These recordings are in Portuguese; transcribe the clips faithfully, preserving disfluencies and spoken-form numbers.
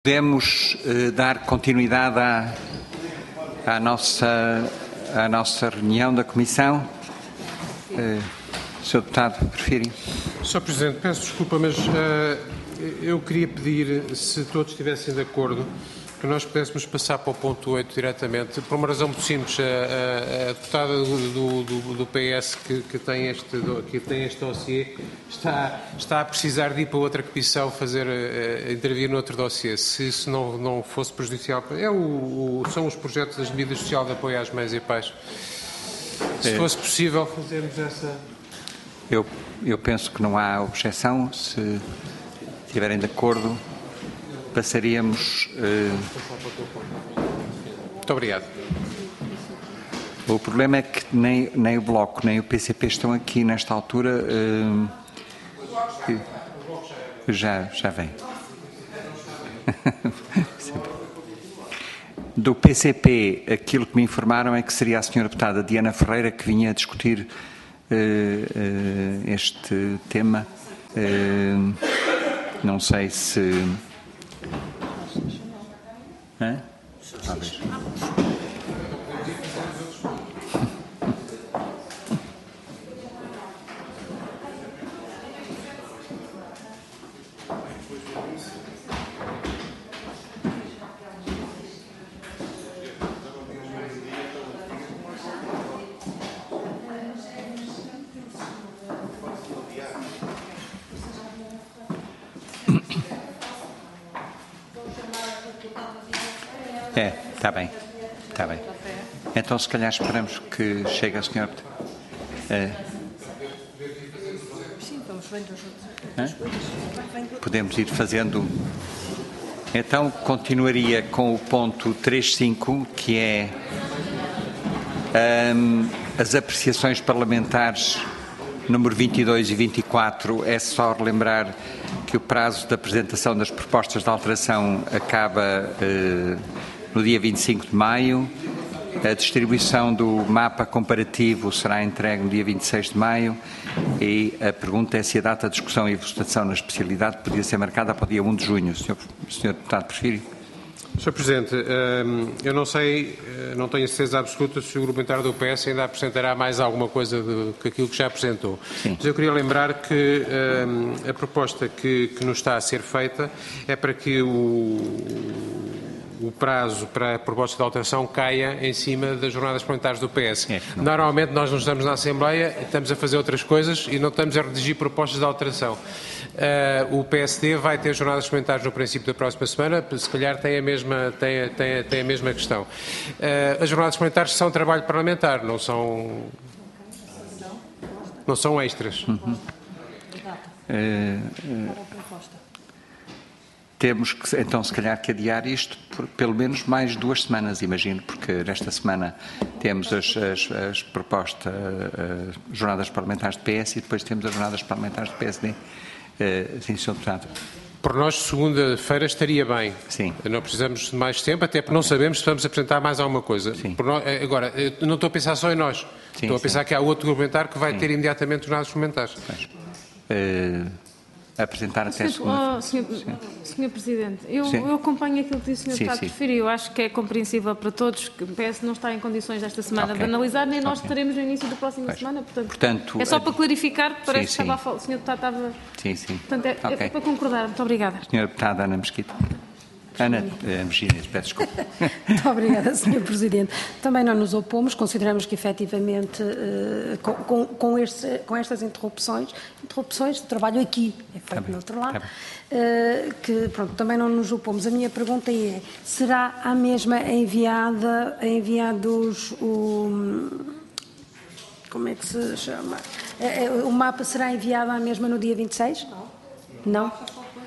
Podemos uh, dar continuidade à, à, nossa, à nossa reunião da Comissão. Uh, senhor Deputado, prefere? senhor Presidente, peço desculpa, mas uh, eu queria pedir, se todos estivessem de acordo, que nós pudéssemos passar para o ponto oito diretamente, por uma razão muito simples. A, a, a deputada do, do, do P S que, que, tem este, que tem este dossiê está, está a precisar de ir para outra comissão fazer, a, a intervir no outro dossiê. Se isso não, não fosse prejudicial, é o, o, são os projetos das medidas sociais de apoio às mães e pais. Se fosse possível fazermos essa... Eu, eu penso que não há objeção. Se estiverem de acordo, passaríamos... Uh... Muito obrigado. O problema é que nem, nem o Bloco nem o P C P estão aqui nesta altura. Uh... Já, já vem. Do P C P, aquilo que me informaram é que seria a senhora deputada Diana Ferreira que vinha a discutir uh, uh, este tema. Uh, não sei se... Hã? Talvez. É, está bem, está bem. Então, se calhar, esperamos que chegue a senhora. É. Sim, vamos vendo as outras coisas. Podemos ir fazendo. Então, continuaria com o ponto três cinco, que é um, as apreciações parlamentares número vinte e dois e vinte e quatro. É só relembrar que o prazo da apresentação das propostas de alteração acaba uh, no dia vinte e cinco de maio, a distribuição do mapa comparativo será entregue no dia vinte e seis de maio e a pergunta é se a data de discussão e votação na especialidade podia ser marcada para o dia um de junho. Senhor, senhor Deputado, prefere? senhor Presidente, eu não sei, não tenho certeza absoluta se o Grupo Parlamentar do P S ainda apresentará mais alguma coisa do que aquilo que já apresentou. Sim. Mas eu queria lembrar que a proposta que, que nos está a ser feita é para que o... o prazo para a proposta de alteração caia em cima das jornadas parlamentares do P S. É, Normalmente nós não estamos na Assembleia, estamos a fazer outras coisas e não estamos a redigir propostas de alteração. Uh, o P S D vai ter jornadas parlamentares no princípio da próxima semana, se calhar tem a mesma, tem, tem, tem a mesma questão. Uh, as jornadas parlamentares são trabalho parlamentar, não são, não são extras. Uhum. Uh, uh... Temos que, então, se calhar, que adiar isto por pelo menos mais duas semanas, imagino, porque nesta semana temos as, as, as propostas, as jornadas parlamentares de P S e depois temos as jornadas parlamentares de P S D. Uh, sim, senhor Deputado. Por nós, segunda-feira estaria bem. Sim. Não precisamos de mais tempo, até porque não sabemos se vamos apresentar mais alguma coisa. Sim. Por nós, agora, eu não estou a pensar só em nós. Sim, estou a pensar sim. que há outro argumentar que vai Sim. ter imediatamente jornadas parlamentares. Uh, apresentar até senhor, oh, senhor, senhor Presidente, eu, eu acompanho aquilo que disse o senhor Deputado preferiu. Acho que é compreensível para todos que o P S não está em condições esta semana okay. de analisar, nem nós okay. estaremos no início da próxima pois. semana. Portanto, portanto, é só para clarificar, que parece sim, que estava a falar. O senhor Deputado estava... Sim, sim. Portanto, é, okay. é para concordar. Muito obrigada. senhora Deputada Ana Mesquita. Ana Mexia, peço desculpa. Muito obrigada, senhor Presidente. Também não nos opomos, consideramos que efetivamente com, com, com, este, com estas interrupções, interrupções de trabalho aqui, é feito tá no outro lado, tá que pronto, também não nos opomos. A minha pergunta é, será a mesma enviada, enviados o... como é que se chama? O mapa será enviado à mesma no dia vinte e seis? Não. Não?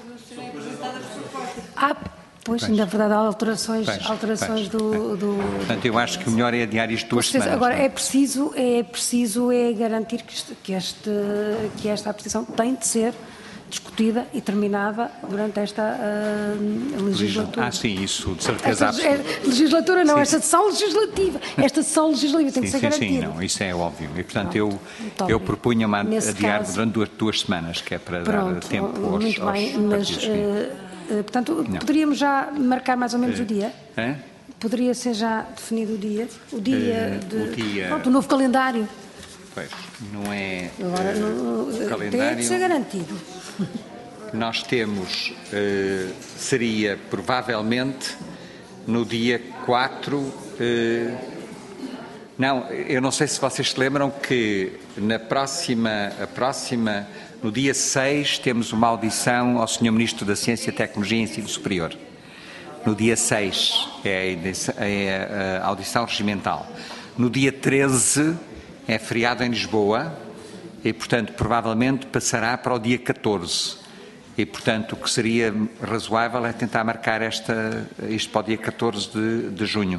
Ah, pois, pois, na verdade, há alterações, pois, alterações pois, do, pois. do... Portanto, eu acho que o melhor é adiar isto duas certeza, semanas. Agora, é preciso, é preciso é garantir que, este, que, este, que esta apreciação tem de ser discutida e terminada durante esta uh, legislatura. Ah, sim, isso, de certeza esta, é, legislatura não, sim. esta sessão legislativa. Esta sessão legislativa tem sim, que ser sim, garantida. Sim, não, isso é óbvio. E, portanto, eu, eu propunha-me adiar caso, durante duas, duas semanas, que é para pronto, dar tempo aos, muito bem, aos mas, uh, Portanto, não. Poderíamos já marcar mais ou menos uh, o dia? Uh? Poderia ser já definido o dia? O dia, uh, de, o, dia... Pronto, o novo calendário? Pois, não é... Agora, uh, o calendário... Tem de ser garantido. Nós temos, uh, seria provavelmente no dia quatro... Uh, não, eu não sei se vocês se lembram que na próxima, a próxima, no dia seis, temos uma audição ao senhor Ministro da Ciência, Tecnologia e Ensino Superior. No dia seis é a audição regimental. No dia treze é feriado em Lisboa e, portanto, provavelmente passará para o dia catorze. E, portanto, o que seria razoável é tentar marcar esta, isto para o dia catorze de, de junho.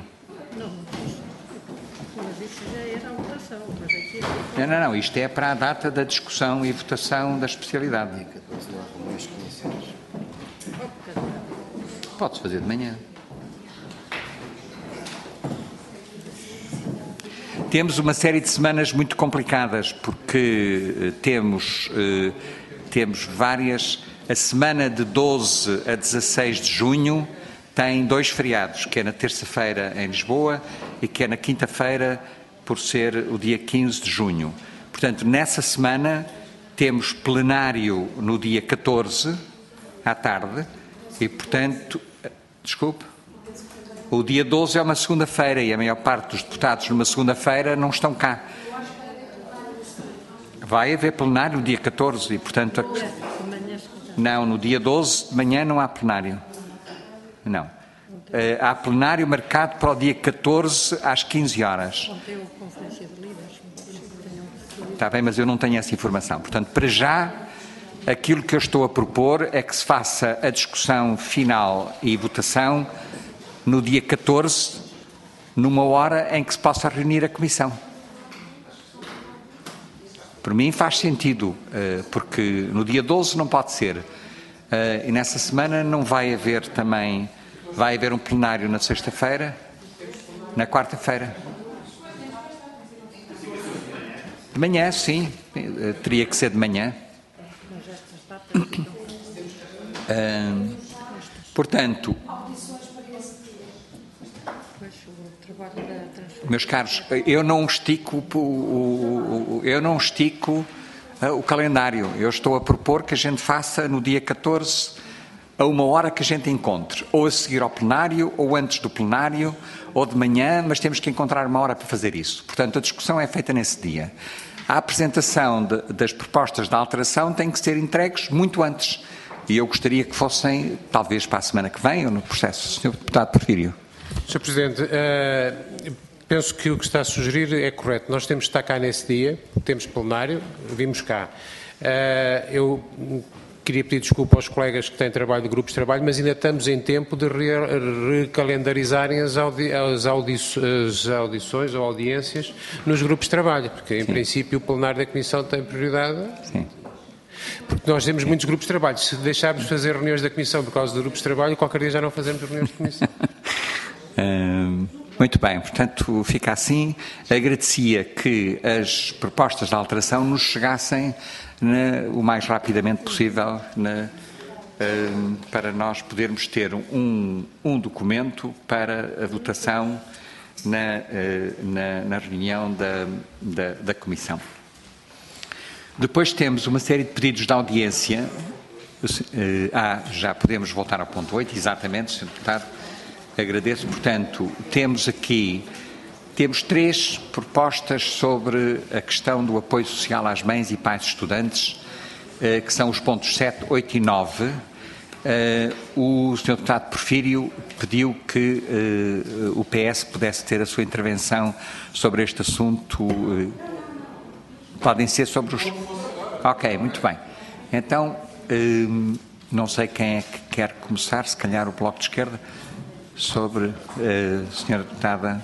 Não, não, não, isto é para a data da discussão e votação da especialidade. Pode-se fazer de manhã. Temos uma série de semanas muito complicadas, porque temos, eh, temos várias... A semana de doze a dezasseis de junho tem dois feriados, que é na terça-feira em Lisboa e que é na quinta-feira, por ser o dia quinze de junho. Portanto, nessa semana temos plenário no dia catorze, à tarde, e, portanto, desculpe, o dia doze é uma segunda-feira e a maior parte dos deputados numa segunda-feira não estão cá. Vai haver plenário no dia catorze e, portanto, não, no dia doze de manhã não há plenário. Não. Uh, há plenário marcado para o dia catorze às quinze horas. Está bem, mas eu não tenho essa informação. Portanto, para já, aquilo que eu estou a propor é que se faça a discussão final e votação no dia catorze, numa hora em que se possa reunir a Comissão. Por mim faz sentido, uh, porque no dia doze não pode ser. Uh, e nessa semana não vai haver também... Vai haver um plenário na sexta-feira, na quarta-feira. De manhã, sim, teria que ser de manhã. Uh, portanto, meus caros, eu não estico o, o, o, eu não estico uh, o calendário. Eu estou a propor que a gente faça no dia catorze, a uma hora que a gente encontre, ou a seguir ao plenário, ou antes do plenário, ou de manhã, mas temos que encontrar uma hora para fazer isso. Portanto, a discussão é feita nesse dia. A apresentação de, das propostas de alteração tem que ser entregues muito antes. E eu gostaria que fossem, talvez para a semana que vem, ou no processo. senhor Deputado Porfírio. senhor Presidente, uh, penso que o que está a sugerir é correto. Nós temos de estar cá nesse dia, temos plenário, vimos cá. Uh, eu... Queria pedir desculpa aos colegas que têm trabalho de grupos de trabalho, mas ainda estamos em tempo de re recalendarizarem as, audi as, audi as audições ou audiências nos grupos de trabalho, porque em Sim. princípio o plenário da Comissão tem prioridade. Sim. Porque nós temos muitos grupos de trabalho. Se deixarmos de fazer reuniões da Comissão por causa de grupos de trabalho, qualquer dia já não fazemos reuniões de Comissão. um... Muito bem, portanto fica assim. Agradecia que as propostas de alteração nos chegassem na, o mais rapidamente possível na, uh, para nós podermos ter um, um documento para a votação na, uh, na, na reunião da, da, da Comissão. Depois temos uma série de pedidos de audiência. Uh, ah, já podemos voltar ao ponto oito, exatamente, senhor Deputado. Agradeço. Portanto, temos aqui, temos três propostas sobre a questão do apoio social às mães e pais estudantes, eh, que são os pontos sete, oito e nove. Eh, o senhor Deputado Porfírio pediu que eh, o P S pudesse ter a sua intervenção sobre este assunto. Eh, podem ser sobre os... Ok, muito bem. Então, eh, não sei quem é que quer começar, se calhar o Bloco de Esquerda. Sobre a uh, senhora Deputada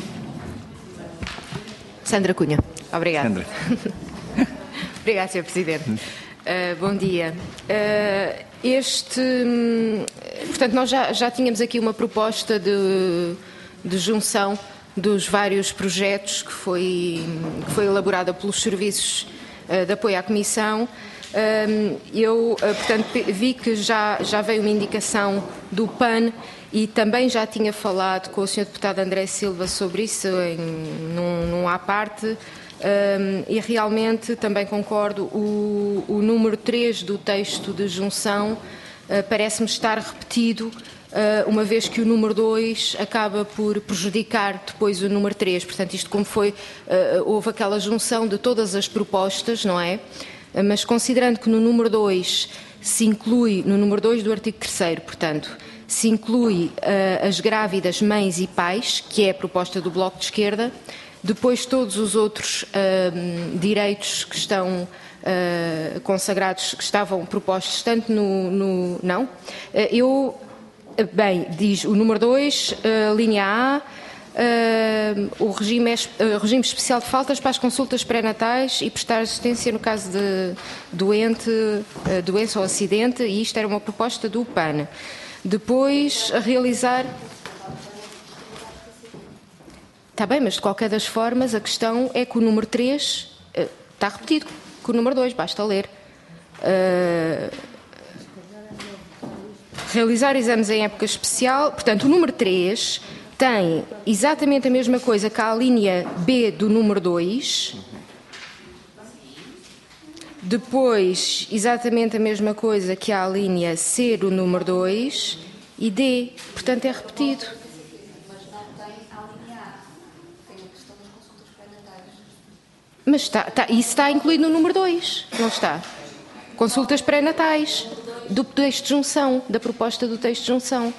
Sandra Cunha. Obrigada. Sandra. Obrigada, senhor Presidente. Uh, bom dia. Uh, este, portanto, nós já, já tínhamos aqui uma proposta de, de junção dos vários projetos que foi, que foi elaborada pelos serviços uh, de apoio à Comissão. Eu, portanto, vi que já, já veio uma indicação do P A N e também já tinha falado com o senhor Deputado André Silva sobre isso em, num, num à parte. Um, e realmente também concordo, o, o número três do texto de junção uh, parece-me estar repetido, uh, uma vez que o número dois acaba por prejudicar depois o número três. Portanto, isto como foi, uh, houve aquela junção de todas as propostas, não é? Uh, mas considerando que no número dois se inclui, no número dois do artigo terceiro, portanto, se inclui uh, as grávidas, mães e pais, que é a proposta do Bloco de Esquerda. Depois todos os outros uh, direitos que estão uh, consagrados, que estavam propostos tanto no... no não? Uh, eu, bem, diz o número dois, uh, linha A, uh, o regime, uh, regime especial de faltas para as consultas pré-natais e prestar assistência no caso de doente, uh, doença ou acidente, e isto era uma proposta do P A N. Depois, a realizar... Está bem, mas de qualquer das formas a questão é que o número três uh, está repetido com o número dois, basta ler. Uh, realizar exames em época especial, portanto o número três tem exatamente a mesma coisa que a linha B do número dois, depois exatamente a mesma coisa que a linha C do número dois e D, portanto é repetido. Mas está, está, isso está incluído no número dois, não está? Consultas pré-natais, do texto de junção, da proposta do texto de junção.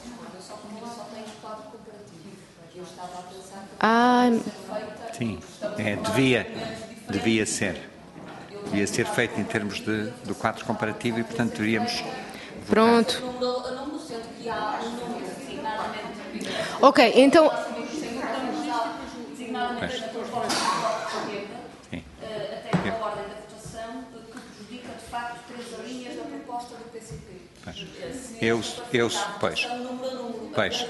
Ah, sim, é, devia, devia ser. Devia ser feito em termos de, do quadro comparativo e, portanto, deveríamos... Pronto. Ok, então... Mas... Eu, eu, pois, pois.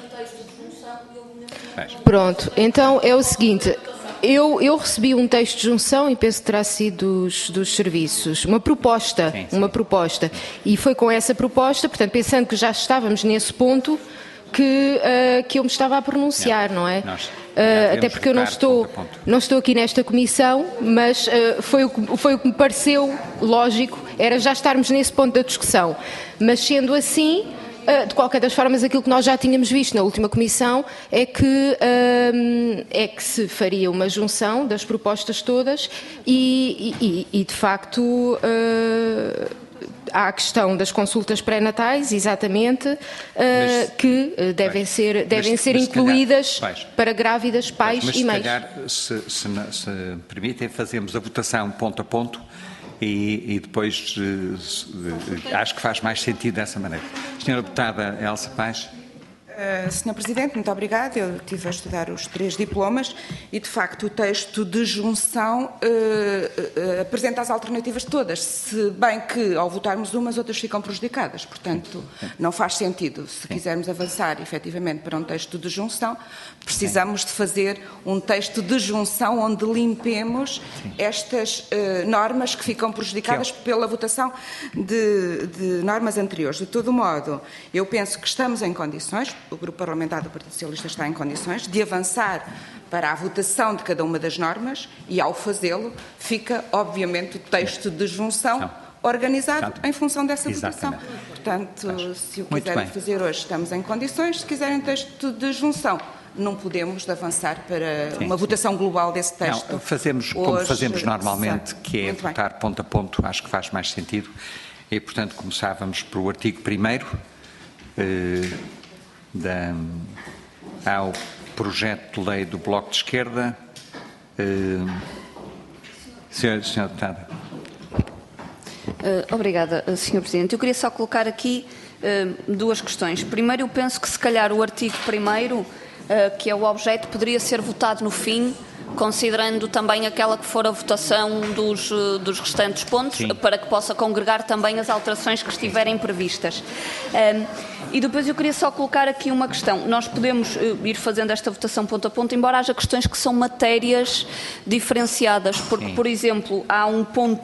Pronto, então é o seguinte, eu, eu recebi um texto de junção e penso que terá sido dos, dos serviços, uma proposta, sim, sim. uma proposta, e foi com essa proposta, portanto, pensando que já estávamos nesse ponto, que, uh, que eu me estava a pronunciar, não, não é? Nós, uh, até porque eu não estou, ponto a ponto. não estou aqui nesta comissão, mas uh, foi, o que, foi o que me pareceu lógico, era já estarmos nesse ponto da discussão. Mas sendo assim, uh, de qualquer das formas, aquilo que nós já tínhamos visto na última comissão é que, uh, é que se faria uma junção das propostas todas e, e, e de facto... Uh, há a questão das consultas pré-natais, exatamente, uh, mas, que uh, devem mas, ser, devem mas, ser mas incluídas calhar, para grávidas, pais mas, e mães. Mas se calhar, se, se, se permitem, fazemos a votação ponto a ponto e, e depois uh, uh, acho que faz mais sentido dessa maneira. Senhora Deputada Elsa Paes. Uh, Senhor Presidente, muito obrigada. Eu estive a estudar os três diplomas e, de facto, o texto de junção uh, uh, apresenta as alternativas todas, se bem que, ao votarmos umas, outras ficam prejudicadas. Portanto, não faz sentido. Se quisermos avançar, efetivamente, para um texto de junção, precisamos de fazer um texto de junção onde limpemos estas uh, normas que ficam prejudicadas pela votação de, de normas anteriores. De todo modo, eu penso que estamos em condições, o Grupo Parlamentar do Partido Socialista está em condições de avançar para a votação de cada uma das normas e, ao fazê-lo, fica, obviamente, o texto de junção não. organizado Portanto, em função dessa exatamente. votação. Portanto, Mas, se o quiserem fazer hoje, estamos em condições. Se quiserem texto de junção, não podemos avançar para sim, uma sim. votação global desse texto. Não, fazemos hoje, como fazemos normalmente, sabe. que é Muito votar bem. ponto a ponto, acho que faz mais sentido. E, portanto, começávamos pelo artigo primeiro. Eh, Da, ao projeto de lei do Bloco de Esquerda. Uh, senhora, senhora Deputada. Uh, obrigada, senhor Presidente. Eu queria só colocar aqui uh, duas questões. Primeiro, eu penso que se calhar o artigo primeiro, uh, que é o objeto, poderia ser votado no fim, considerando também aquela que for a votação dos, uh, dos restantes pontos, Sim. para que possa congregar também as alterações que estiverem previstas. Um, E depois eu queria só colocar aqui uma questão. Nós podemos uh, ir fazendo esta votação ponto a ponto, embora haja questões que são matérias diferenciadas, porque, Sim. por exemplo, há um ponto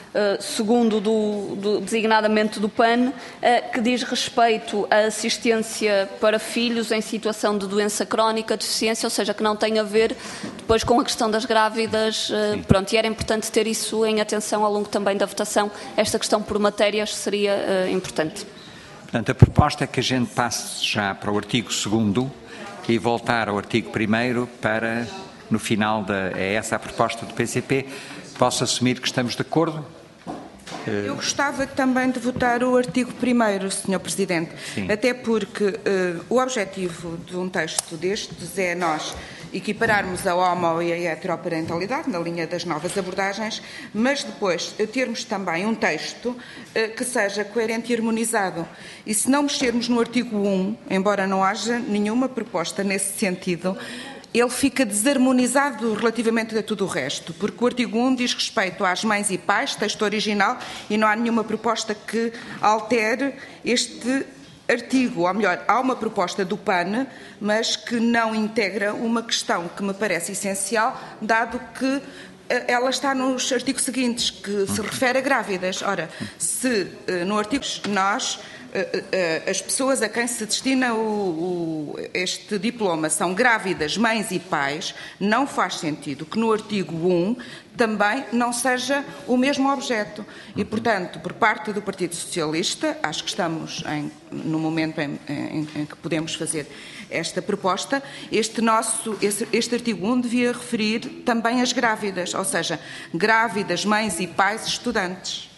uh, segundo do, do, designadamente do P A N, uh, que diz respeito à assistência para filhos em situação de doença crónica, deficiência, ou seja, que não tem a ver depois com a questão das grávidas. Uh, pronto, e era importante ter isso em atenção ao longo também da votação. Esta questão por matérias seria uh, importante. Portanto, a proposta é que a gente passe já para o artigo segundo e voltar ao artigo primeiro para, no final, da, é essa a proposta do P C P. Posso assumir que estamos de acordo? Eu gostava também de votar o artigo primeiro, senhor Presidente, Sim. até porque uh, o objetivo de um texto destes é nós equipararmos a homo e a heteroparentalidade na linha das novas abordagens, mas depois termos também um texto uh, que seja coerente e harmonizado. E se não mexermos no artigo um, embora não haja nenhuma proposta nesse sentido, ele fica desarmonizado relativamente a tudo o resto, porque o artigo um diz respeito às mães e pais, texto original, e não há nenhuma proposta que altere este artigo, ou melhor, há uma proposta do P A N, mas que não integra uma questão que me parece essencial, dado que ela está nos artigos seguintes, que se refere a grávidas. Ora, se no artigo nós, as pessoas a quem se destina o, o, este diploma são grávidas, mães e pais, não faz sentido que no artigo um também não seja o mesmo objeto. E, portanto, por parte do Partido Socialista, acho que estamos em, no momento em, em, em que podemos fazer esta proposta, este, nosso, este, este artigo um devia referir também as grávidas, ou seja, grávidas, mães e pais estudantes.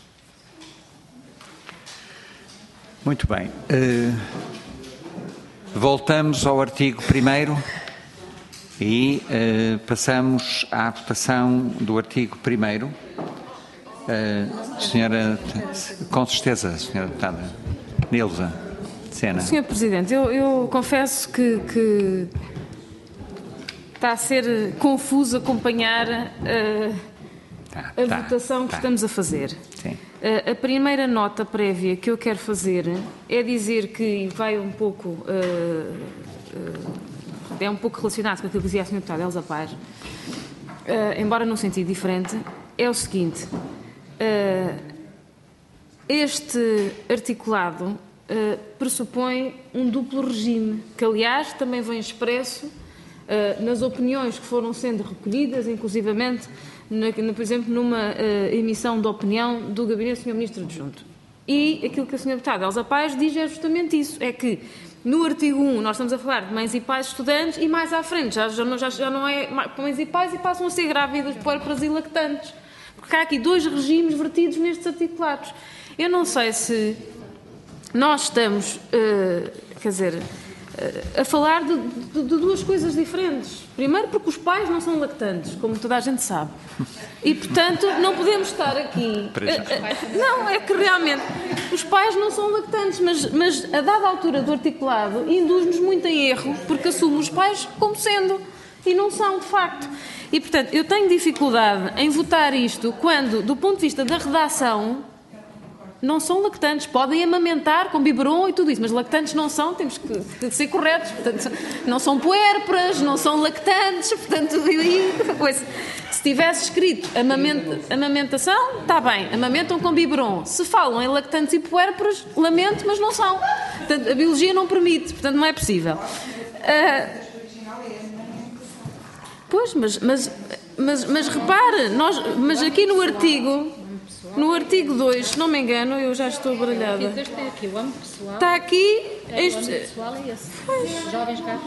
Muito bem. Uh, voltamos ao artigo primeiro e uh, passamos à votação do artigo primeiro. Uh, senhora, com certeza, senhora deputada Nilza Sena. senhor Presidente, eu, eu confesso que, que está a ser confuso acompanhar uh, tá, a tá, votação que tá. estamos a fazer. Sim. A primeira nota prévia que eu quero fazer é dizer que vai um pouco, uh, uh, é um pouco relacionado com aquilo que dizia a senhora deputada Elsa Paes, uh, embora num sentido diferente, é o seguinte, uh, este articulado uh, pressupõe um duplo regime, que aliás também vem expresso uh, nas opiniões que foram sendo recolhidas, inclusivamente, Na, por exemplo, numa uh, emissão de opinião do Gabinete do senhor Ministro Adjunto. E aquilo que a senhora deputada Elsa Paes diz é justamente isso, é que no artigo um nós estamos a falar de mães e pais estudantes e mais à frente já, já, não, já, já não é mães e pais e passam a ser grávidas, puérperas e lactantes. Porque há aqui dois regimes vertidos nestes articulados. Eu não sei se nós estamos, uh, quer dizer, a falar de, de, de duas coisas diferentes. Primeiro, porque os pais não são lactantes, como toda a gente sabe. E, portanto, não podemos estar aqui... Não, é que realmente os pais não são lactantes, mas, mas a dada altura do articulado induz-nos muito em erro, porque assume os pais como sendo, e não são, de facto. E, portanto, eu tenho dificuldade em votar isto quando, do ponto de vista da redação, não são lactantes, podem amamentar com biberon e tudo isso, mas lactantes não são, temos que, que ser corretos, portanto, não são puérperas, não são lactantes, portanto, e, se tivesse escrito amamenta, amamentação, está bem, amamentam com biberon. Se falam em lactantes e puérperas, lamento, mas não são. Portanto, a biologia não permite, portanto, não é possível. Uh, pois, mas, mas, mas, mas repare, nós, mas aqui no artigo... No artigo dois, se não me engano, eu já estou baralhada. Tem aqui o âmbito pessoal. Está aqui... É, este... O âmbito pessoal é esse. Pois. Jovens cá.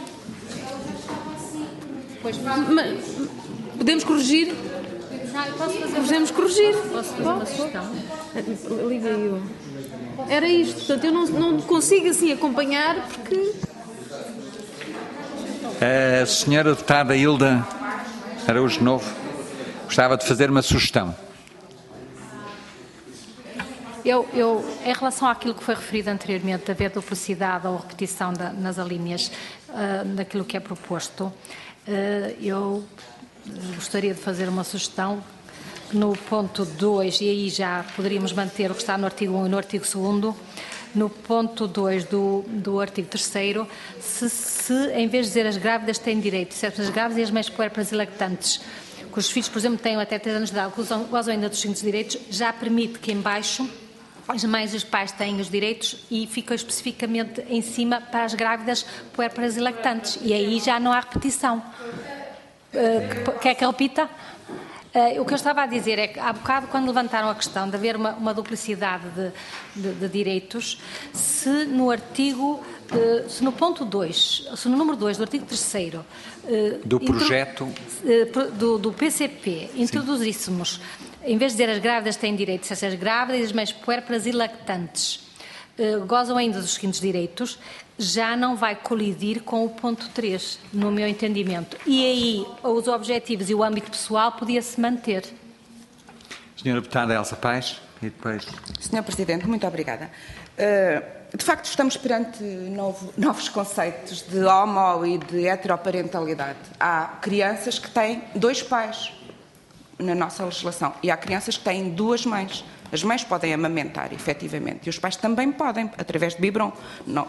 Pois, mas, podemos corrigir? Não, eu posso fazer Podemos uma... corrigir. Posso fazer uma sugestão? Liga eu. Era isto, portanto, eu não, não consigo assim acompanhar porque... A senhora deputada Hilda Araújo Novo gostava de fazer uma sugestão. Eu, eu, em relação àquilo que foi referido anteriormente, de haver duplicidade ou repetição da, nas alíneas uh, daquilo que é proposto, uh, eu gostaria de fazer uma sugestão que no ponto dois, e aí já poderíamos manter o que está no artigo um e no artigo segundo, no ponto dois do, do artigo terceiro, se, se em vez de dizer as grávidas têm direito, exceto as grávidas e as mães puérperas e lactantes, cujos filhos, por exemplo, têm até três anos de idade, gozam, gozam ainda dos seguintes direitos, já permite que em baixo as mães e os pais têm os direitos e fica especificamente em cima para as grávidas, puérperas e lactantes. E aí já não há repetição. Uh, quer que eu repita? Uh, o que eu estava a dizer é que, há bocado, quando levantaram a questão de haver uma, uma duplicidade de, de, de direitos, se no artigo, uh, se no ponto dois, se no número dois do artigo terceiro uh, do projeto uh, do, do P C P, introduzíssemos, em vez de dizer as grávidas têm direitos, a ser grávidas e as mães puérperas e lactantes uh, gozam ainda dos seguintes direitos, já não vai colidir com o ponto três, no meu entendimento. E aí, os objetivos e o âmbito pessoal podia-se manter. Senhora Deputada Elsa Paes, e depois... Senhor Presidente, muito obrigada. De facto, estamos perante novo, novos conceitos de homo e de heteroparentalidade. Há crianças que têm dois pais na nossa legislação e há crianças que têm duas mães. As mães podem amamentar, efetivamente, e os pais também podem, através de biberon. Não.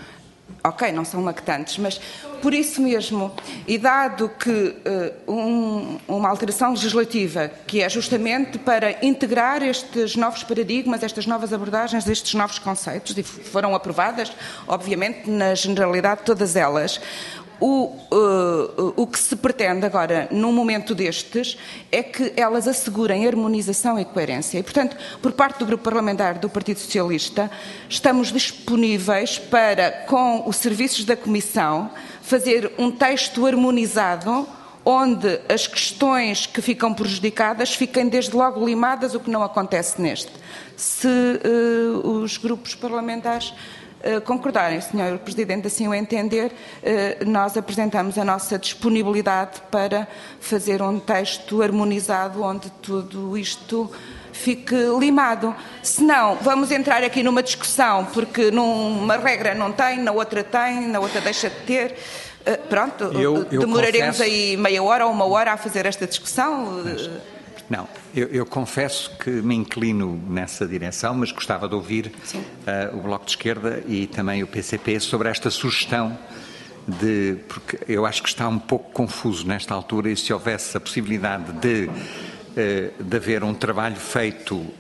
Ok, não são lactantes, mas por isso mesmo, e dado que uh, um, uma alteração legislativa que é justamente para integrar estes novos paradigmas, estas novas abordagens, estes novos conceitos, e foram aprovadas, obviamente, na generalidade todas elas, O, uh, o que se pretende agora, num momento destes, é que elas assegurem harmonização e coerência. E, portanto, por parte do Grupo Parlamentar do Partido Socialista, estamos disponíveis para, com os serviços da Comissão, fazer um texto harmonizado onde as questões que ficam prejudicadas fiquem desde logo limadas, o que não acontece neste. Se uh, os grupos parlamentares concordarem, senhor Presidente, assim o entender, nós apresentamos a nossa disponibilidade para fazer um texto harmonizado onde tudo isto fique limado. Se não, vamos entrar aqui numa discussão, porque numa regra não tem, na outra tem, na outra deixa de ter. Pronto, eu, eu demoraremos confesso... aí meia hora ou uma hora a fazer esta discussão. Mas... Não, eu, eu confesso que me inclino nessa direção, mas gostava de ouvir uh, o Bloco de Esquerda e também o P C P sobre esta sugestão de, porque eu acho que está um pouco confuso nesta altura e se houvesse a possibilidade de, uh, de haver um trabalho feito uh,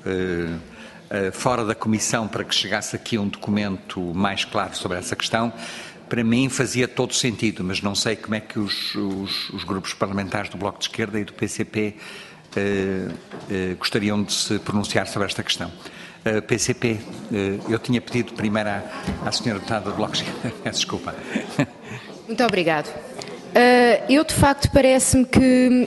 uh, fora da Comissão para que chegasse aqui um documento mais claro sobre essa questão, para mim fazia todo sentido, mas não sei como é que os, os, os grupos parlamentares do Bloco de Esquerda e do P C P Uh, uh, gostariam de se pronunciar sobre esta questão. Uh, P C P, uh, eu tinha pedido primeiro à, à senhora deputada do Bloco de Esquerda, desculpa. Muito obrigado. Uh, eu, de facto, parece-me que,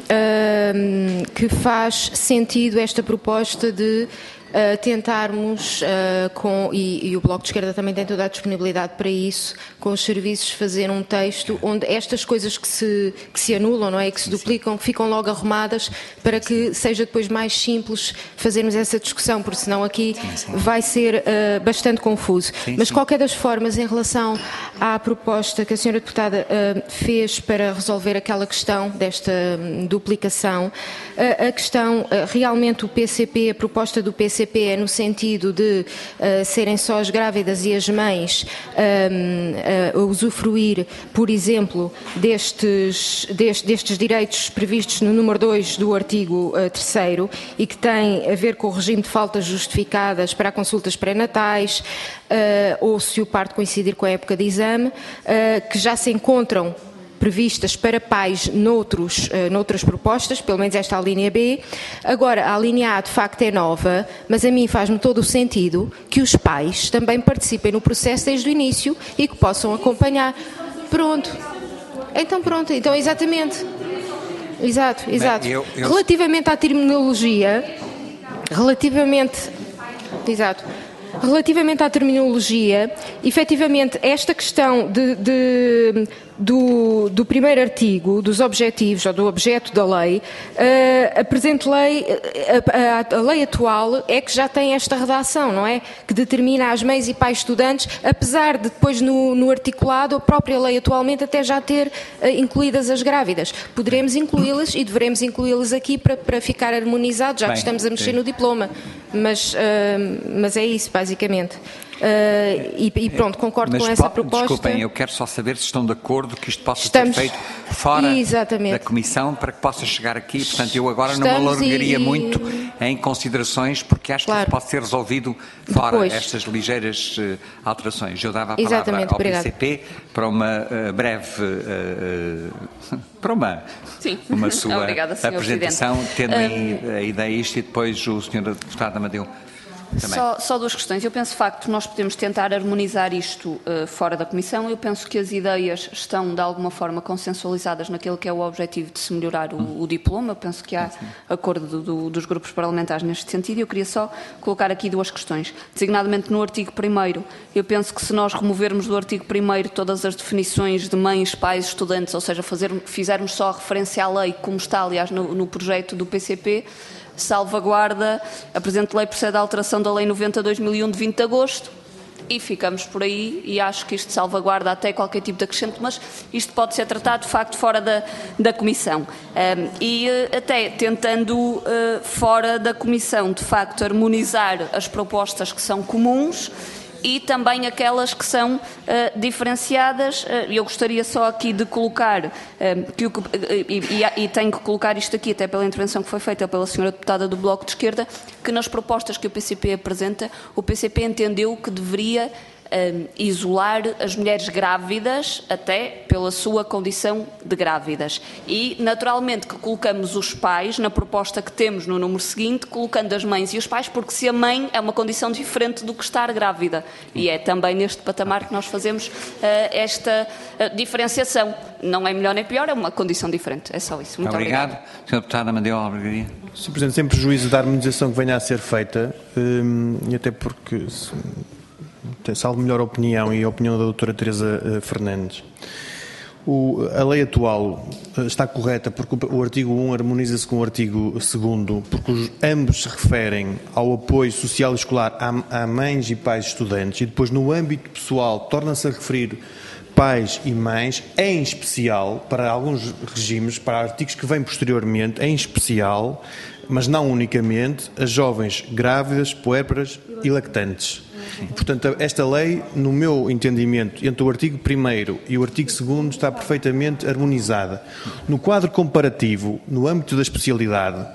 uh, que faz sentido esta proposta de Uh, tentarmos, uh, com, e, e o Bloco de Esquerda também tem toda a disponibilidade para isso, com os serviços fazer um texto onde estas coisas que se, que se anulam, não é, que se duplicam, que ficam logo arrumadas, para que seja depois mais simples fazermos essa discussão, porque senão aqui vai ser uh, bastante confuso. Mas, de qualquer das formas, em relação à proposta que a senhora deputada uh, fez para resolver aquela questão desta um, duplicação, uh, a questão, uh, realmente o P C P, a proposta do P C P é no sentido de uh, serem só as grávidas e as mães um, uh, usufruir, por exemplo, destes, destes, destes direitos previstos no número dois do artigo uh, terceiro e que têm a ver com o regime de faltas justificadas para consultas pré-natais uh, ou se o parto coincidir com a época de exame, uh, que já se encontram previstas para pais noutros, uh, noutras propostas, pelo menos esta é a linha B. Agora, a linha A de facto é nova, mas a mim faz-me todo o sentido que os pais também participem no processo desde o início e que possam acompanhar. Pronto. Então pronto, então exatamente. Exato, exato. Eu, eu... Relativamente à terminologia, relativamente... Exato. Relativamente à terminologia, efetivamente, esta questão de, de, do, do primeiro artigo, dos objetivos ou do objeto da lei, uh, a presente lei, a, a, a lei atual é que já tem esta redação, não é? Que determina as mães e pais estudantes, apesar de depois no, no articulado, a própria lei atualmente até já ter uh, incluídas as grávidas. Poderemos incluí-las e devemos incluí-las aqui para, para ficar harmonizado, já Bem, que estamos a mexer é. no diploma. Mas, uh, mas é isso, basicamente. basicamente. Uh, e, e pronto, concordo Mas com essa po- proposta. Desculpem, eu quero só saber se estão de acordo que isto possa Estamos- ser feito fora Exatamente. da Comissão para que possa chegar aqui. Portanto, eu agora não me Estamos alargaria e- muito em considerações, porque acho que Claro. isso pode ser resolvido fora Depois. estas ligeiras eh, alterações. Eu dava a palavra Exatamente, ao obrigada. P C P para uma eh, breve... eh, eh, para uma, Sim. uma sua Obrigada, senhor apresentação, Presidente. tendo em a ideia isto e depois o senhor Deputado Amadeu também. Só, só duas questões. Eu penso, de facto, que nós podemos tentar harmonizar isto uh, fora da Comissão. Eu penso que as ideias estão, de alguma forma, consensualizadas naquilo que é o objetivo de se melhorar o, Hum. o diploma. Eu penso que há acordo do, do, dos grupos parlamentares neste sentido. Eu queria só colocar aqui duas questões. Designadamente no artigo primeiro, eu penso que se nós removermos do artigo primeiro todas as definições de mães, pais, estudantes, ou seja, fazer, fizermos só referência à lei, como está, aliás, no, no projeto do P C P, salvaguarda, a presente lei procede à alteração da Lei noventa barra dois mil e um de vinte de agosto e ficamos por aí e acho que isto salvaguarda até qualquer tipo de acrescento, mas isto pode ser tratado de facto fora da, da Comissão. Um, e uh, até tentando uh, fora da Comissão de facto harmonizar as propostas que são comuns e também aquelas que são uh, diferenciadas. Uh, eu gostaria só aqui de colocar, uh, que o, uh, e, e, e tenho que colocar isto aqui, até pela intervenção que foi feita pela senhora deputada do Bloco de Esquerda, que nas propostas que o P C P apresenta, o P C P entendeu que deveria um, isolar as mulheres grávidas, até pela sua condição de grávidas. E, naturalmente, que colocamos os pais na proposta que temos no número seguinte, colocando as mães e os pais, porque se a mãe é uma condição diferente do que estar grávida. E é também neste patamar que nós fazemos uh, esta uh, diferenciação. Não é melhor nem pior, é uma condição diferente. É só isso. Muito Obrigado. obrigada. senhor Deputado Amadeu Albergaria. senhor Presidente, sem prejuízo da harmonização que venha a ser feita, hum, e até porque, se, salvo melhor opinião e a opinião da doutora Teresa uh, Fernandes, o, a lei atual uh, está correta porque o, o artigo um harmoniza-se com o artigo segundo, porque os, ambos se referem ao apoio social e escolar a, a mães e pais estudantes, e depois no âmbito pessoal torna-se a referir pais e mães, em especial, para alguns regimes, para artigos que vêm posteriormente, em especial, mas não unicamente, as jovens grávidas, puérperas e lactantes. Portanto, esta lei, no meu entendimento, entre o artigo primeiro e o artigo segundo, está perfeitamente harmonizada. No quadro comparativo, no âmbito da especialidade,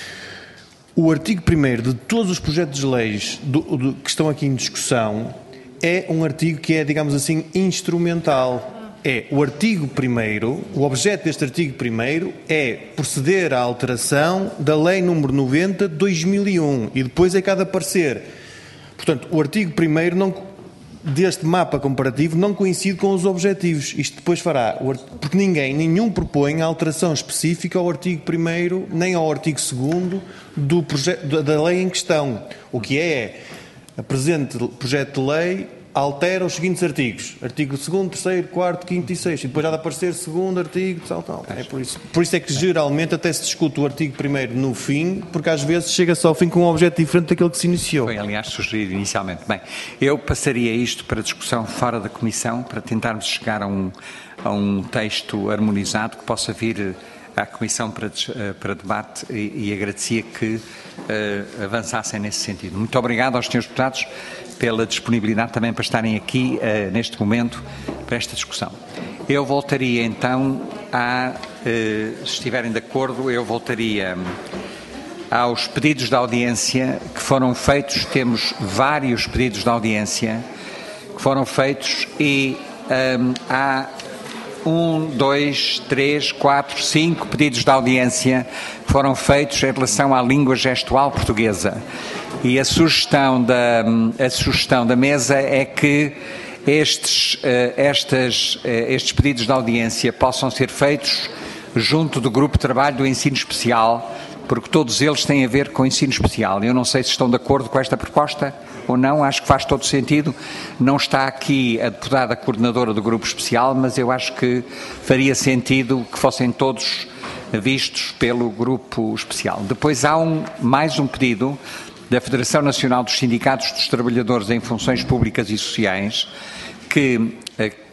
o artigo primeiro de todos os projetos de leis do, do, que estão aqui em discussão é um artigo que é, digamos assim, instrumental. É o artigo primeiro, o objeto deste artigo primeiro é proceder à alteração da Lei número noventa de dois mil e um e depois é que há de aparecer. Portanto, o artigo primeiro não, deste mapa comparativo não coincide com os objetivos. Isto depois fará, porque ninguém, nenhum propõe a alteração específica ao artigo primeiro nem ao artigo segundo do projeto, da lei em questão. O que é, a presente projeto de lei altera os seguintes artigos. Artigo segundo, terceiro, quarto, quinto e sexto. E depois há de aparecer segundo artigo, tal, tal. É por isso. Por isso é que geralmente até se discute o artigo primeiro no fim, porque às vezes chega-se ao fim com um objeto diferente daquele que se iniciou. Foi, aliás, sugerido inicialmente. Bem, eu passaria isto para discussão fora da Comissão, para tentarmos chegar a um, a um texto harmonizado que possa vir à Comissão para, para debate e, e agradecia que uh, avançassem nesse sentido. Muito obrigado aos senhores deputados pela disponibilidade também para estarem aqui uh, neste momento para esta discussão. Eu voltaria então a, uh, se estiverem de acordo, eu voltaria aos pedidos de audiência que foram feitos. Temos vários pedidos de audiência que foram feitos e um, há um, dois, três, quatro, cinco pedidos de audiência que foram feitos em relação à língua gestual portuguesa. E a sugestão da, a sugestão da mesa é que estes, estas, estes pedidos de audiência possam ser feitos junto do Grupo de Trabalho do Ensino Especial, porque todos eles têm a ver com o ensino especial. Eu não sei se estão de acordo com esta proposta ou não, acho que faz todo sentido. Não está aqui a deputada coordenadora do Grupo Especial, mas eu acho que faria sentido que fossem todos vistos pelo Grupo Especial. Depois há um, mais um pedido da Federação Nacional dos Sindicatos dos Trabalhadores em Funções Públicas e Sociais, que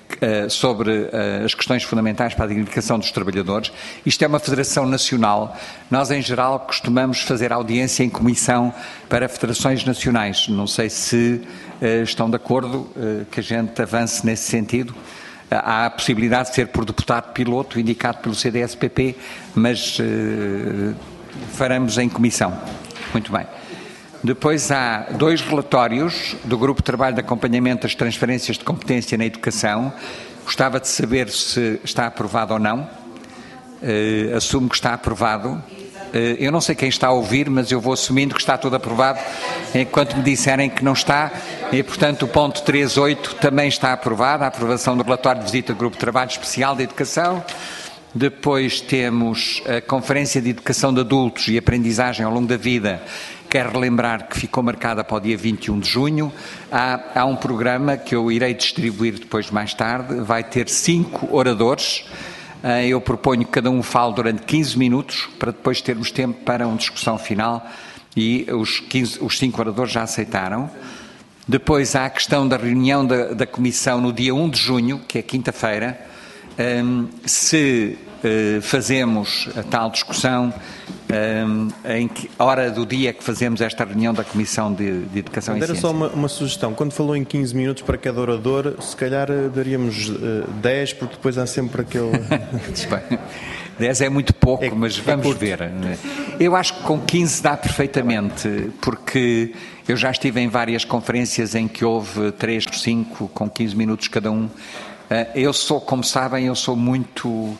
sobre as questões fundamentais para a dignificação dos trabalhadores. Isto é uma federação nacional. Nós, em geral, costumamos fazer audiência em comissão para federações nacionais. Não sei se estão de acordo que a gente avance nesse sentido. Há a possibilidade de ser por deputado piloto, indicado pelo C D S P P, mas faremos em comissão. Muito bem. Depois há dois relatórios do Grupo de Trabalho de Acompanhamento das Transferências de Competência na Educação. Gostava de saber se está aprovado ou não. Uh, assumo que está aprovado. Uh, eu não sei quem está a ouvir, mas eu vou assumindo que está tudo aprovado, enquanto me disserem que não está. E, portanto, o ponto três ponto oito também está aprovado, a aprovação do relatório de visita do Grupo de Trabalho Especial de Educação. Depois temos a Conferência de Educação de Adultos e Aprendizagem ao longo da vida. Quero relembrar que ficou marcada para o dia vinte e um de junho. Há, há um programa que eu irei distribuir depois mais tarde. Vai ter cinco oradores. Eu proponho que cada um fale durante quinze minutos, para depois termos tempo para uma discussão final, e os, quinze, os cinco oradores já aceitaram. Depois há a questão da reunião da, da Comissão no dia um de junho, que é quinta-feira. Um, se uh, fazemos a tal discussão, um, em que hora do dia que fazemos esta reunião da Comissão de, de Educação e Ciência? Era só uma, uma sugestão. Quando falou em quinze minutos para cada orador, se calhar daríamos uh, dez, porque depois há sempre aquele... dez é muito pouco, é, mas vamos é ver. Eu acho que com quinze dá perfeitamente, porque eu já estive em várias conferências em que houve três, cinco, com quinze minutos cada um. Eu sou, como sabem, eu sou muito, uh,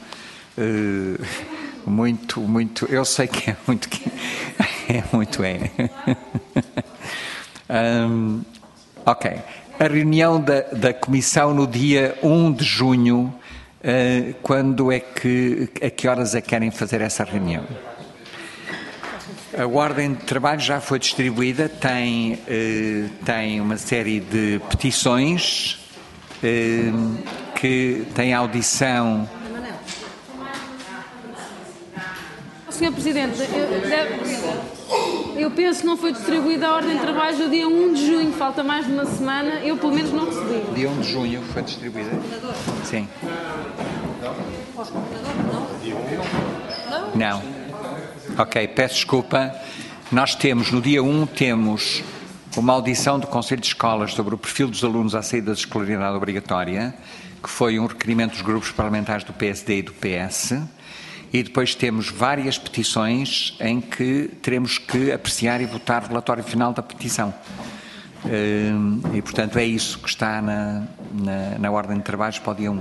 muito, muito, eu sei que é muito, é muito, é. um, ok. A reunião da, da Comissão no dia um de junho, uh, quando é que, a que horas é que querem fazer essa reunião? A ordem de trabalho já foi distribuída, tem, uh, tem uma série de petições, que tem audição. senhor Presidente, eu, deve, eu penso que não foi distribuída a ordem de trabalho do dia um de junho, falta mais de uma semana, eu pelo menos não recebi. Dia um de junho foi distribuída? Sim. Não. Ok, peço desculpa. Nós temos, no dia um, temos uma audição do Conselho de Escolas sobre o perfil dos alunos à saída da escolaridade obrigatória, que foi um requerimento dos grupos parlamentares do P S D e do P S, e depois temos várias petições em que teremos que apreciar e votar o relatório final da petição. E, portanto, é isso que está na, na, na ordem de trabalhos para o dia um.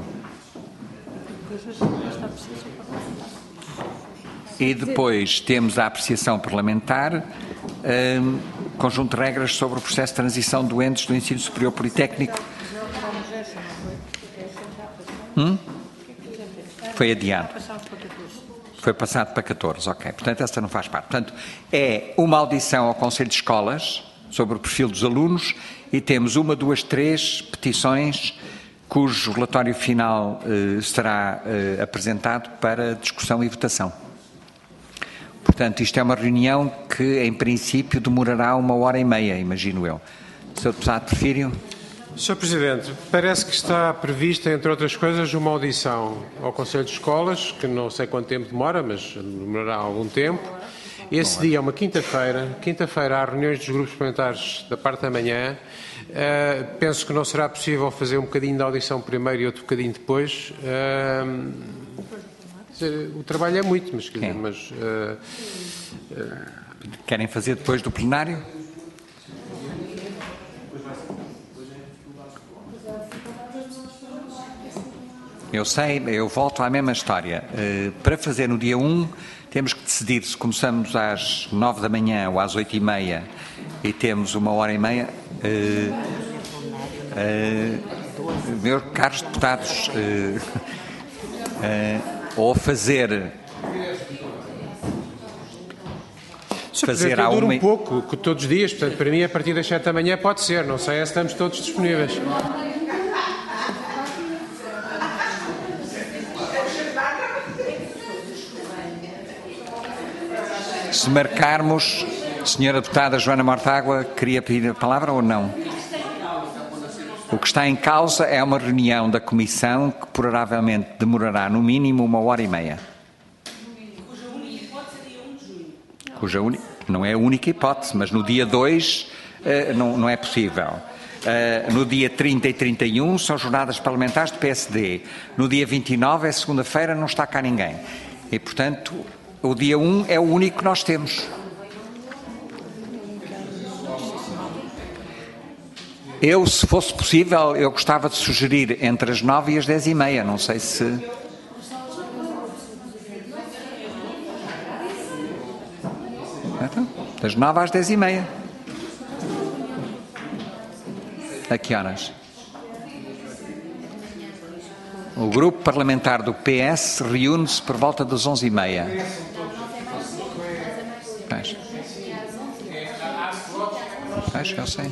E depois temos a apreciação parlamentar, um, conjunto de regras sobre o processo de transição de doentes do ensino superior politécnico. Hum? Foi adiado. Foi passado para catorze, ok. Portanto, essa não faz parte. Portanto, é uma audição ao Conselho de Escolas sobre o perfil dos alunos e temos uma, duas, três petições cujo relatório final eh, será eh, apresentado para discussão e votação. Portanto, isto é uma reunião que, em princípio, demorará uma hora e meia, imagino eu. senhor Deputado Porfírio. senhor Presidente, parece que está prevista, entre outras coisas, uma audição ao Conselho de Escolas, que não sei quanto tempo demora, mas demorará algum tempo. Esse dia é uma quinta-feira. Quinta-feira há reuniões dos grupos parlamentares da parte da manhã. Uh, penso que não será possível fazer um bocadinho de audição primeiro e outro bocadinho depois. Uh, o trabalho é muito, mas... Quer dizer, mas uh, uh... Querem fazer depois do plenário? Eu sei, eu volto à mesma história. Uh, para fazer no dia um, temos que decidir se começamos às nove da manhã ou às oito e meia e temos uma hora e meia. Uh, uh, meus caros deputados, uh, uh, ou fazer... fazer eu duro uma... um pouco, todos os dias, portanto, para mim, a partir das sete da manhã pode ser, não sei se estamos todos disponíveis. Se marcarmos, senhora deputada Joana Mortágua, queria pedir a palavra ou não? O que está em causa é uma reunião da Comissão que provavelmente demorará no mínimo uma hora e meia. Cuja uni... Não é a única hipótese, mas no dia dois uh, não, não é possível. Uh, no dia trinta e trinta e um são jornadas parlamentares do P S D. No dia vinte e nove é segunda-feira, não está cá ninguém. E, portanto, o dia um é o único que nós temos. Eu, se fosse possível, eu gostava de sugerir entre as nove e as dez e meia. Não sei se... Então, das nove às dez e meia. A que horas? O grupo parlamentar do P S reúne-se por volta das onze e meia. Pois. Pois, eu sei.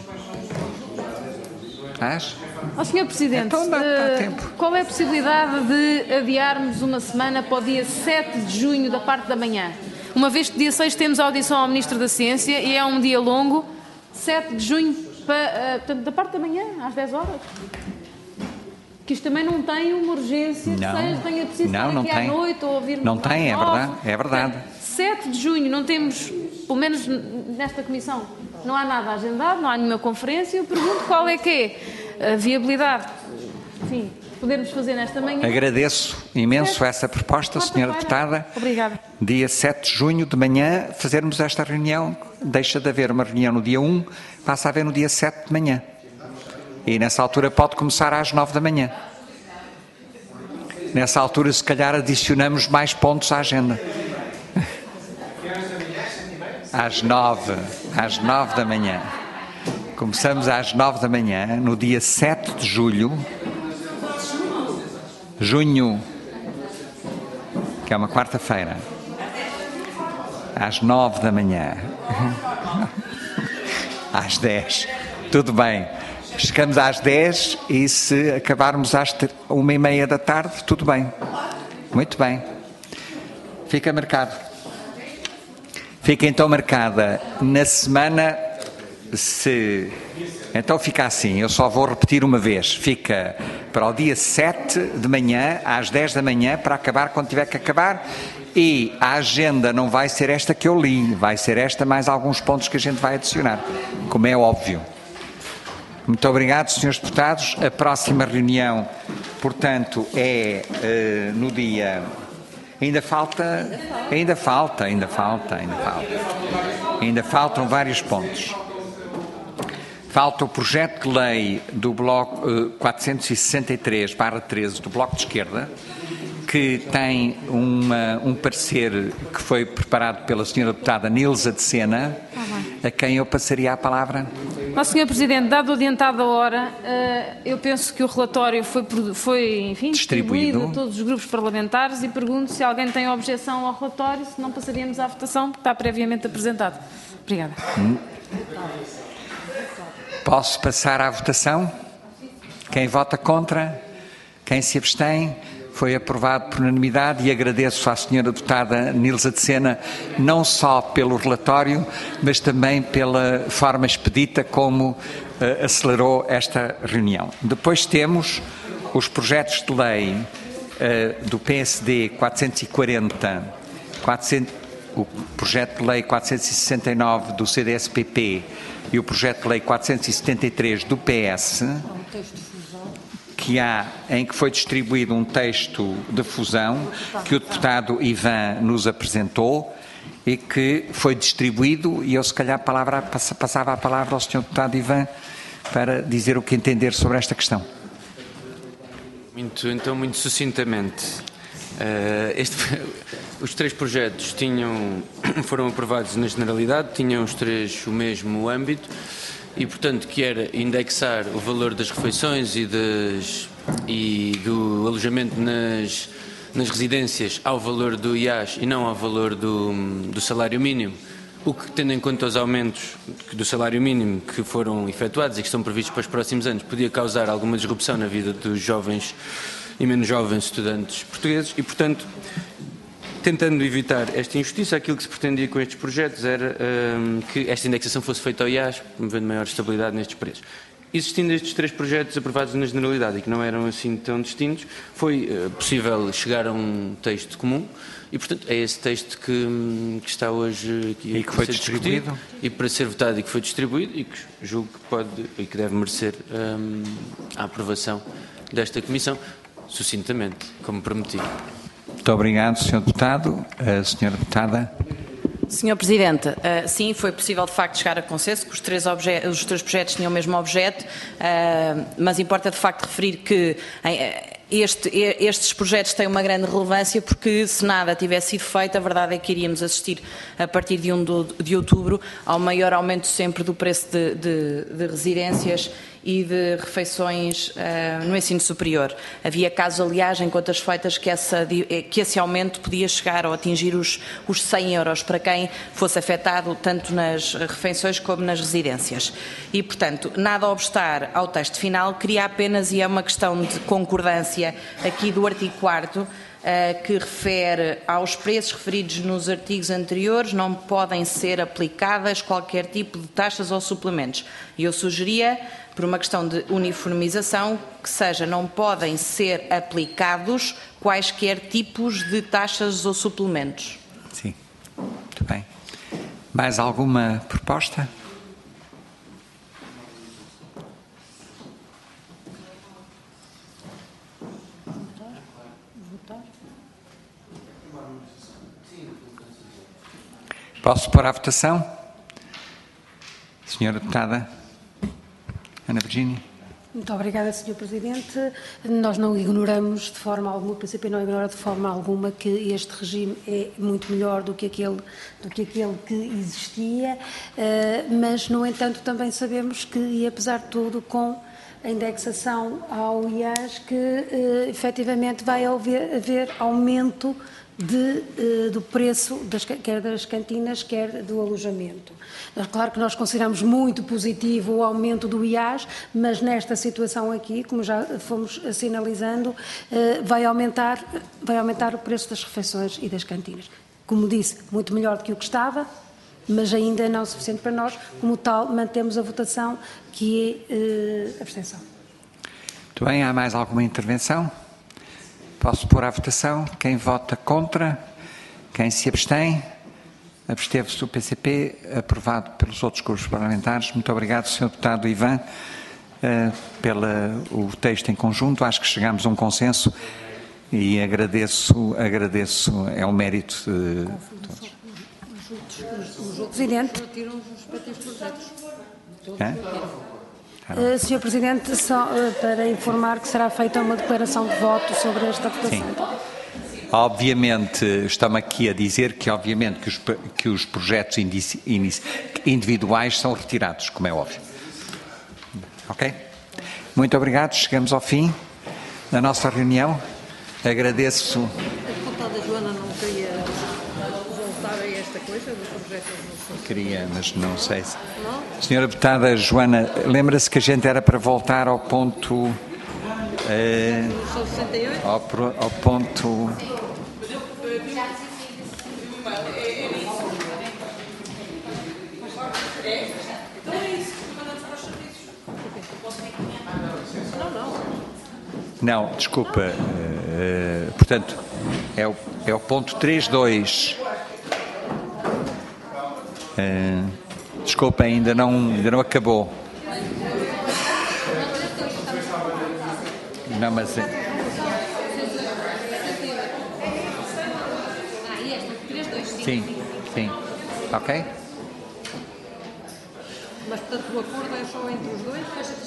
Pois. Oh, senhor Presidente, Então dá, dá tempo. Qual é a possibilidade de adiarmos uma semana para o dia sete de junho da parte da manhã? Uma vez que dia seis temos a audição ao Ministro da Ciência e é um dia longo, sete de junho, para, uh, da parte da manhã, às dez horas. Que isto também não tem uma urgência, Não, seja, tenha preciso não, estar não aqui tem. à noite ou ouvir Não tem, é verdade, é verdade. sete de junho, não temos, pelo menos nesta comissão, não há nada agendado, não há nenhuma conferência. Eu pergunto qual é que é a viabilidade, enfim, podermos fazer nesta manhã. Agradeço imenso essa proposta, senhora Deputada. Obrigada. Dia sete de junho de manhã, fazermos esta reunião. Deixa de haver uma reunião no dia um, passa a haver no dia sete de manhã. E nessa altura pode começar às nove da manhã. Nessa altura, se calhar, adicionamos mais pontos à agenda. Às nove, às nove da manhã. Começamos às nove da manhã, no dia sete de julho. Junho, que é uma quarta-feira. Às nove da manhã. Às dez. Tudo bem. Chegamos às dez e se acabarmos às uma e meia da tarde, tudo bem. Muito bem. Fica marcado. Fica então marcada na semana, se... Então fica assim, eu só vou repetir uma vez. Fica para o dia sete de manhã, às dez da manhã, para acabar quando tiver que acabar. E a agenda não vai ser esta que eu li, vai ser esta mais alguns pontos que a gente vai adicionar, como é óbvio. Muito obrigado, senhores deputados. A próxima reunião, portanto, é uh, no dia... Ainda falta, ainda falta, ainda falta, ainda falta. Ainda faltam vários pontos. Falta o projeto de lei do Bloco uh, quatrocentos e sessenta e três barra treze do Bloco de Esquerda, que tem uma, um parecer que foi preparado pela senhora deputada Nilza de Sena, a quem eu passaria a palavra. Ó, senhor Presidente, dado o adiantado da hora, eu penso que o relatório foi, foi enfim, distribuído. distribuído a todos os grupos parlamentares e pergunto se alguém tem objeção ao relatório, se não passaríamos à votação, porque está previamente apresentado. Obrigada. Hum. Posso passar à votação? Quem vota contra? Quem se abstém? Foi aprovado por unanimidade e agradeço à senhora deputada Nilza de Sena não só pelo relatório, mas também pela forma expedita como uh, acelerou esta reunião. Depois temos os projetos de lei uh, do P S D quatrocentos e quarenta, quatrocentos, o projeto de lei quatrocentos e sessenta e nove do C D S P P e o projeto de lei quatrocentos e setenta e três do P S, que há, em que foi distribuído um texto de fusão que o deputado Ivan nos apresentou e que foi distribuído, e eu se calhar a palavra, passava a palavra ao senhor deputado Ivan para dizer o que entender sobre esta questão. Muito, então, muito sucintamente, uh, este, os três projetos tinham, foram aprovados na generalidade, tinham os três o mesmo âmbito, e, portanto, que era indexar o valor das refeições e, das, e do alojamento nas, nas residências ao valor do I A S e não ao valor do, do salário mínimo, o que, tendo em conta os aumentos do salário mínimo que foram efetuados e que estão previstos para os próximos anos, podia causar alguma disrupção na vida dos jovens e menos jovens estudantes portugueses e, portanto, tentando evitar esta injustiça, aquilo que se pretendia com estes projetos era um, que esta indexação fosse feita ao I A S, promovendo maior estabilidade nestes preços. existindo estes três projetos aprovados na Generalidade e que não eram assim tão distintos, foi uh, possível chegar a um texto comum e, portanto, é esse texto que, que está hoje aqui e que foi distribuído e para ser votado e que foi distribuído e que julgo que pode e que deve merecer um, a aprovação desta Comissão, sucintamente, como prometi. Muito obrigado, senhor Deputado. A senhora Deputada. senhor Presidente, uh, sim, foi possível de facto chegar a consenso, que os três, os três projetos tinham o mesmo objeto, uh, mas importa de facto referir que uh, este, estes projetos têm uma grande relevância porque se nada tivesse sido feito, a verdade é que iríamos assistir a partir de primeiro de outubro ao maior aumento sempre do preço de, de, de residências e de refeições uh, no ensino superior. Havia casos, aliás, em contas feitas, que, essa, que esse aumento podia chegar ou atingir os, os cem euros para quem fosse afetado tanto nas refeições como nas residências. E, portanto, nada a obstar ao texto final, queria apenas, e é uma questão de concordância aqui do artigo quarto, Uh, que refere aos preços referidos nos artigos anteriores, não podem ser aplicadas qualquer tipo de taxas ou suplementos. E eu sugeria, por uma questão de uniformização, que seja, não podem ser aplicados quaisquer tipos de taxas ou suplementos. Sim, muito bem. Mais alguma proposta? Posso pôr à votação? Senhora Deputada Ana Virgínia. Muito obrigada, senhor Presidente. Nós não ignoramos de forma alguma, o princípio não ignora de forma alguma que este regime é muito melhor do que aquele, do que, aquele que existia, mas, no entanto, também sabemos que, e apesar de tudo, com a indexação ao I A S, que efetivamente vai haver, haver aumento De, do preço, das, quer das cantinas, quer do alojamento. Claro que nós consideramos muito positivo o aumento do I A S, mas nesta situação aqui, como já fomos sinalizando, vai aumentar, vai aumentar o preço das refeições e das cantinas. Como disse, muito melhor do que o que estava, mas ainda não suficiente para nós. Como tal, mantemos a votação, que é abstenção. Muito bem, há mais alguma intervenção? Posso pôr à votação? Quem vota contra? Quem se abstém? Absteve-se o P C P, aprovado pelos outros grupos parlamentares. Muito obrigado, senhor Deputado Ivan, pelo texto em conjunto. Acho que chegamos a um consenso e agradeço, agradeço, é um mérito de todos. Presidente. É? Uh, senhor Presidente, só uh, para informar que será feita uma declaração de voto sobre esta votação. Sim. Obviamente, estamos aqui a dizer que, obviamente, que os, que os projetos indici, inici, individuais são retirados, como é óbvio. Ok? Muito obrigado, chegamos ao fim da nossa reunião. Agradeço. A deputada Joana não queria voltar a esta coisa do projeto de resolução? Queria, mas não sei se... Senhora Deputada Joana, lembra-se que a gente era para voltar ao ponto... Eh, ao, ao ponto... Não, desculpa. Uh, portanto, é o, é o ponto três dois. Uh, desculpa, ainda não, ainda não acabou. Não, mas... É... Sim, sim. Ok? Mas, portanto, o acordo é só entre os dois?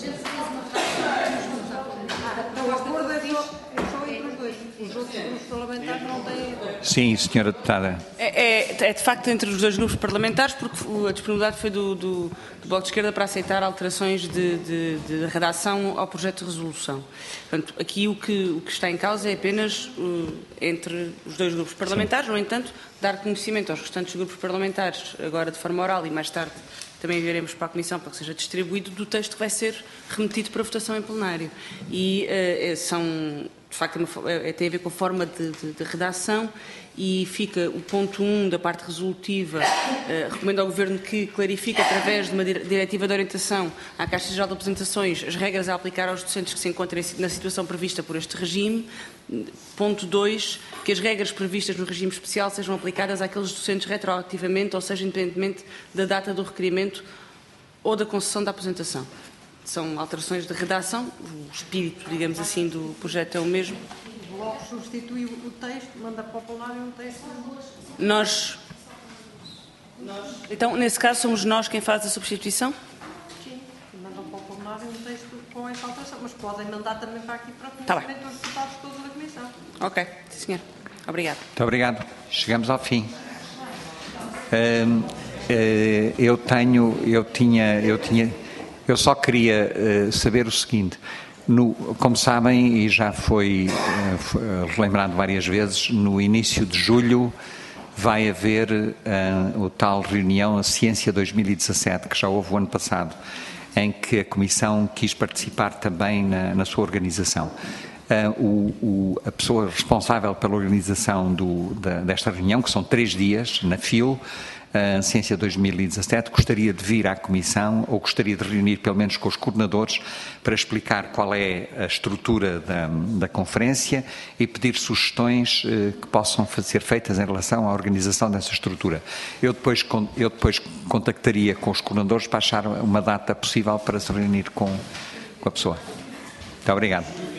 O acordo é só, é só entre os dois. Os outros grupos parlamentares não têm... Sim, senhora Deputada. É, é, é de facto entre os dois grupos parlamentares, porque a disponibilidade foi do, do, do Bloco de Esquerda para aceitar alterações de, de, de redação ao projeto de resolução. Portanto, aqui o que, o que está em causa é apenas uh, entre os dois grupos parlamentares. Sim. No entanto, dar conhecimento aos restantes grupos parlamentares, agora de forma oral e mais tarde também enviaremos para a Comissão para que seja distribuído do texto que vai ser remetido para votação em plenário. E uh, são, de de facto, é, tem a ver com a forma de, de, de redação e fica o ponto um da parte resolutiva. Uh, recomendo ao Governo que clarifique, através de uma diretiva de orientação à Caixa Geral de Apresentações, as regras a aplicar aos docentes que se encontrem na situação prevista por este regime. Ponto dois, que as regras previstas no regime especial sejam aplicadas àqueles docentes retroativamente, ou seja, independentemente da data do requerimento ou da concessão da apresentação. São alterações de redação, o espírito, digamos assim, do projeto é o mesmo. O Bloco substitui o texto, manda para o plenário um texto. Nós, nós, então, nesse caso, somos nós quem faz a substituição? Sim, mandam para o plenário um texto com essa alteração, mas podem mandar também para aqui para o Tá conhecimento dos deputados todos da Comissão. Ok, sim, senhor. Obrigado. Muito obrigado. Chegamos ao fim. Hum, eh, eu tenho, eu tinha, eu tinha, eu só queria uh, saber o seguinte. No, como sabem, e já foi, uh, foi relembrado várias vezes, no início de julho vai haver uh, o tal reunião, a Ciência dois mil e dezassete, que já houve o ano passado, em que a Comissão quis participar também na, na sua organização. Uh, o, o, a pessoa responsável pela organização do, da, desta reunião, que são três dias, na F I L, a Ciência dois mil e dezassete, gostaria de vir à Comissão, ou gostaria de reunir pelo menos com os coordenadores, para explicar qual é a estrutura da, da conferência e pedir sugestões eh, que possam ser feitas em relação à organização dessa estrutura. Eu depois, eu depois contactaria com os coordenadores para achar uma data possível para se reunir com, com a pessoa. Muito obrigado.